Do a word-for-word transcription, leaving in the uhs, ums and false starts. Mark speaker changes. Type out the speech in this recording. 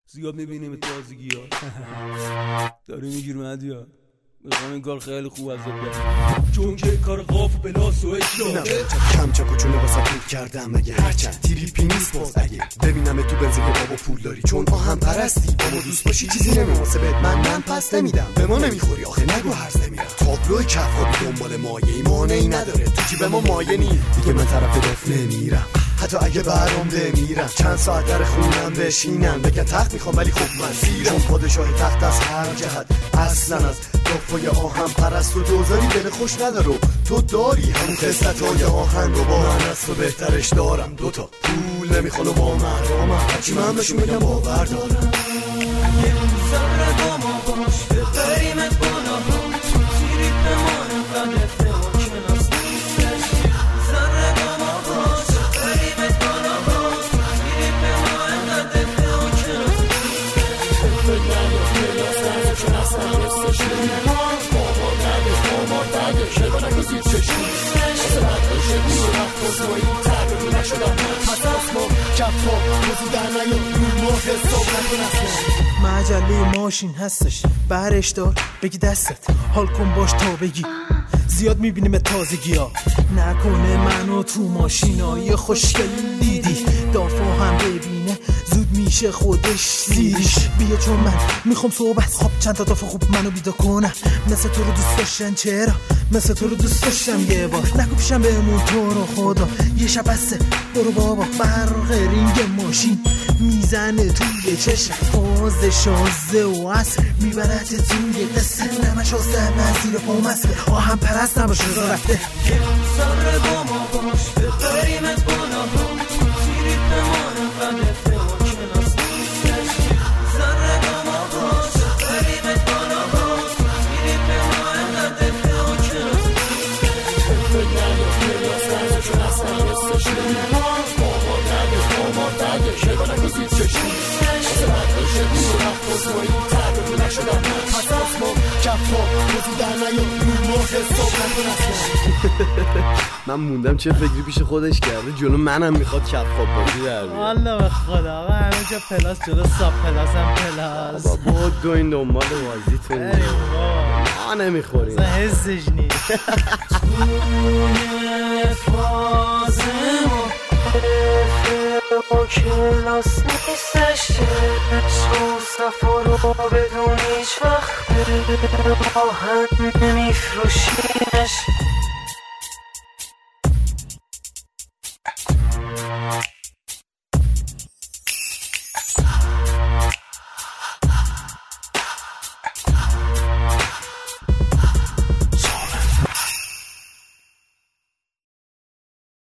Speaker 1: زیاد میبینیم تازگی ها داری میگیر مدیا میخوام این کار خیلی خوب ازت برم چون که کار قاف و بلاس و اشتاره
Speaker 2: کم چک و چونه واسه پول کردم مگه هرچند تریپی نیست باز اگه ببینم تو بنزین بابا پول داری چون آهم پرستی بابا دوست باشی چیزی نمیواسه بهت من من پس نمیدم به ما نمیخوری آخه نگو هرز نمیرم تابلوی کفابی دنبال مایه‌ای مانعی نداره تو جیب ما مایه نی دیگه من طرف دف نمیرم حتی اگه برام بمیرم چند ساعت در خونم بشینم بگن تخت میخوام ولی خب من سیرم چون پادشاه تخت از هر جهت اصلا از دفای آهم پرست و دوزاری دل خوش ندارو تو داری همون خصلت‌های آهن رو با من از تو بهترش دارم دوتا پول نمیخوانو با مرامم هرچی من بهشون بگم باور دارم
Speaker 3: یه ذره با ما باش ببریمت بالا هم تو تیری بمانم قدرته و کناس نیستش ذره با ما باش ببریمت بالا هم تو تیری بمانم قدرته و کناس نیستش فکر نگه پلاس نگه چون اصلا نستش نمیمان بابا نگه بابا نگه شبا نگه زیر چشم نیستش سرد بشه بیرو رفت و زوایی تغییر نشدم پس اسمو کفا روزی در نیاد رو ماه حساب نکن اصلا
Speaker 4: مجله ماشین هستش برش دار بگی دستت حال کن باش تا بگی زیاد میبینیم تازگی ها نکنه منو تو ماشینای خوشگل دیدی دافا هم ببینه زود میشه خودش زیریش بیا چون من میخوام صحبت خب چند تا دافا خوب منو بیدا کنم مثل تو رو دوست داشتن چرا مثل تو رو دوست داشتم یه بار نگو پیشم بهمون تو رو خدا یه شب بسته برو بابا برق رینگ ماشین میزنه توی چشم فاز شازه و عصر میبرد توی قصه نمش آسته نزیر پام اصله آهم پرست نباشه رفته
Speaker 3: یه ذره با ما باش ببریمت بالا هم تو تیری بمانم قدرته و کناس نیستش ذره با ما باش ببریمت بالا هم تو تیری بمانم قدرته و کناس نیستش فکر نگه پلاس نگه چون اصلا نستش نمیمان بابا نگه بابا نگه شبا نگه زیر چشم نیستش سرد بشه بیرو رفت و زوایی تغییر نشدم پس اسمو کفا روزی در نیاد رو ماه حساب نکن اصلا
Speaker 2: من موندم چه فکری پیش خودش کرده جلو منم میخواد کف خواب بازی در بیاره
Speaker 4: والا به خدا آقا همه جا پلاس جلو ساب پلاس هم پلاس
Speaker 2: بابا دو این دنبال بازیتون
Speaker 4: بریم بابا
Speaker 2: ما نمیخوریم
Speaker 4: اصلا حسش نیست
Speaker 3: توی فازم و کلاس نیستش سو صفا رو بدون هیچ وقت آهن نمیفروشیمش